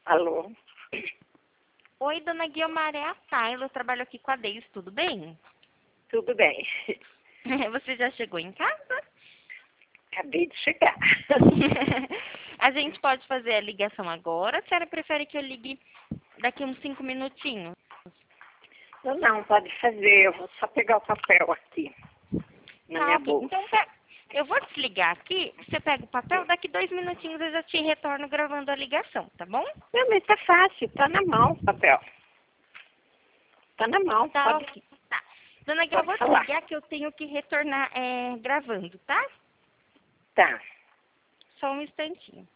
Alô? Oi, dona Guiomar, é a Tayla, eu trabalho aqui com a Deise, tudo bem? Tudo bem. Você já chegou em casa? Acabei de chegar. A gente pode fazer a ligação agora, a senhora prefere que eu ligue daqui uns 5 minutinhos? Não, pode fazer. Eu vou só pegar o papel aqui na Tá, minha ok. bolsa. Então, eu vou desligar aqui, você pega o papel, daqui 2 minutinhos eu já te retorno gravando a ligação, tá bom? Não, mas tá fácil. Tá na mão o papel. Tá na mão. Tá, Pode, ok. Tá. Dona Gui, eu pode vou falar. desligar que eu tenho que retornar gravando, tá? Tá. Só um instantinho.